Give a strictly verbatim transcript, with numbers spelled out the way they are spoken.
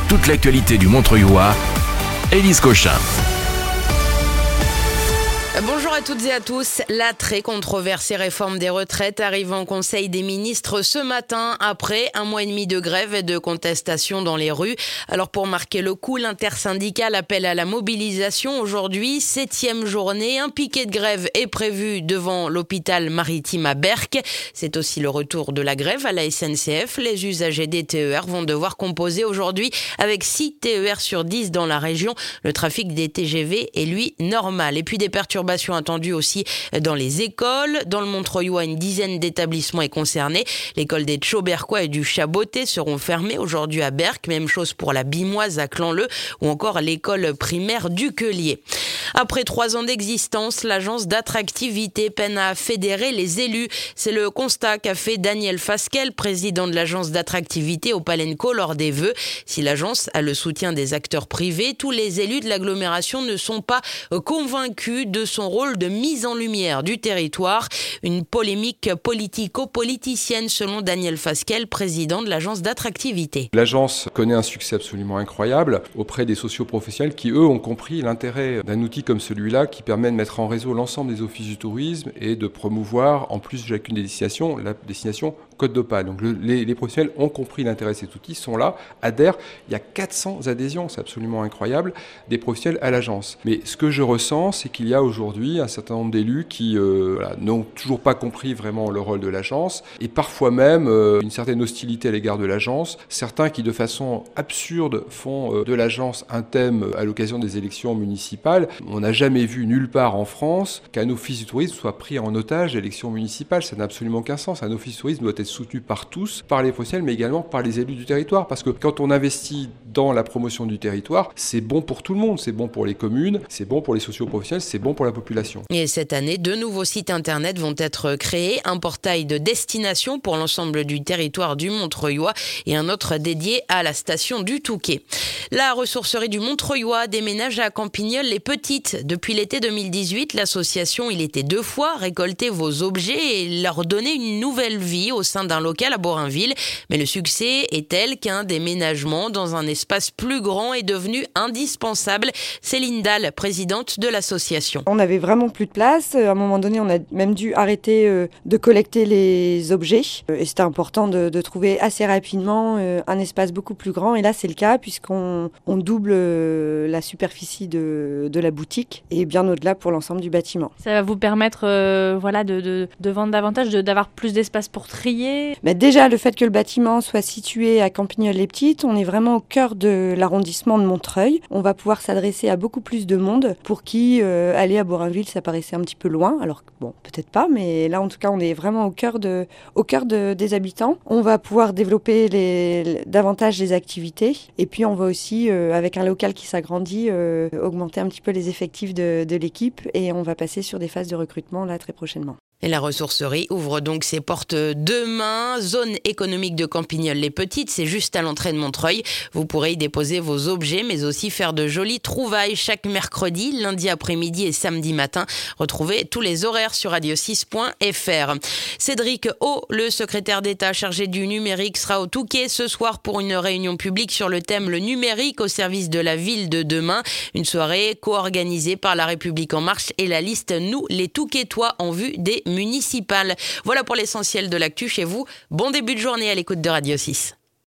toute l'actualité du Montreuillois, Élise Cochin. Bonjour à toutes et à tous. La très controversée réforme des retraites arrive en Conseil des ministres ce matin après un mois et demi de grève et de contestation dans les rues. Alors pour marquer le coup, l'intersyndicale appelle à la mobilisation aujourd'hui. Septième journée, un piquet de grève est prévu devant l'hôpital maritime à Berck. C'est aussi le retour de la grève à la S N C F. Les usagers des T E R vont devoir composer aujourd'hui avec six T E R sur dix dans la région. Le trafic des T G V est lui normal. Et puis des perturbations attendues aussi dans les écoles. Dans le Montreuillois, une dizaine d'établissements est concernée. L'école des Tchaubercois et du Chaboté seront fermées aujourd'hui à Berck. Même chose pour la Bimoise à Clan-Leu ou encore l'école primaire du Quelier. Après trois ans d'existence, l'agence d'attractivité peine à fédérer les élus. C'est le constat qu'a fait Daniel Fasquelle, président de l'agence d'attractivité au Palenco lors des vœux. Si l'agence a le soutien des acteurs privés, tous les élus de l'agglomération ne sont pas convaincus de son rôle de mise en lumière du territoire. Une polémique politico-politicienne selon Daniel Fasquelle, président de l'agence d'attractivité. L'agence connaît un succès absolument incroyable auprès des socioprofessionnels qui, eux, ont compris l'intérêt d'un outil comme celui-là qui permet de mettre en réseau l'ensemble des offices du tourisme et de promouvoir, en plus de chacune des destinations, la destination Côte d'Opale. Donc le, les, les professionnels ont compris l'intérêt de cet outil, sont là, adhèrent. Il y a quatre cents adhésions, c'est absolument incroyable, des professionnels à l'agence. Mais ce que je ressens, c'est qu'il y a aujourd'hui un certain nombre d'élus qui euh, voilà, n'ont toujours pas compris vraiment le rôle de l'agence et parfois même euh, une certaine hostilité à l'égard de l'agence. Certains qui, de façon absurde, font euh, de l'agence un thème à l'occasion des élections municipales. On n'a jamais vu nulle part en France qu'un office du tourisme soit pris en otage d'élections municipales. Ça n'a absolument aucun sens. Un office du tourisme doit être soutenu par tous, par les professionnels, mais également par les élus du territoire. Parce que quand on investit dans la promotion du territoire, c'est bon pour tout le monde. C'est bon pour les communes, c'est bon pour les socio-professionnels, c'est bon pour la population. Et cette année, deux nouveaux sites internet vont être créés. Un portail de destination pour l'ensemble du territoire du Montreuillois et un autre dédié à la station du Touquet. La ressourcerie du Montreuillois déménage à Campigneul-les-Petites. Depuis l'été deux mille dix-huit, l'association Il était deux fois récolter vos objets et leur donner une nouvelle vie au sein d'un local à Borainville. Mais le succès est tel qu'un déménagement dans un espace plus grand est devenu indispensable. Céline Dalle, présidente de l'association. On n'avait vraiment plus de place. À un moment donné, on a même dû arrêter de collecter les objets. Et c'était important de, de trouver assez rapidement un espace beaucoup plus grand. Et là, c'est le cas puisqu'on on double la superficie de, de la boutique et bien au-delà pour l'ensemble du bâtiment. Ça va vous permettre euh, voilà, de, de, de vendre davantage, de, d'avoir plus d'espace pour trier. Mais déjà, le fait que le bâtiment soit situé à Campigneul-les-Petites, on est vraiment au cœur de l'arrondissement de Montreuil. On va pouvoir s'adresser à beaucoup plus de monde pour qui euh, aller à Borainville, ça paraissait un petit peu loin. Alors, bon, peut-être pas, mais là, en tout cas, on est vraiment au cœur, de, au cœur de, des habitants. On va pouvoir développer les, davantage les activités. Et puis, on va aussi, euh, avec un local qui s'agrandit, euh, augmenter un petit peu les effectifs de, de l'équipe. Et on va passer sur des phases de recrutement, là, très prochainement. Et la ressourcerie ouvre donc ses portes demain. Zone économique de Campigneul-les-Petites, c'est juste à l'entrée de Montreuil. Vous pourrez y déposer vos objets, mais aussi faire de jolies trouvailles chaque mercredi, lundi après-midi et samedi matin. Retrouvez tous les horaires sur radio six point f r. Cédric O, le secrétaire d'État chargé du numérique, sera au Touquet ce soir pour une réunion publique sur le thème le numérique au service de la ville de demain. Une soirée co-organisée par La République En Marche et la liste Nous les Touquetois en vue des municipales. Voilà pour l'essentiel de l'actu chez vous. Bon début de journée à l'écoute de Radio six.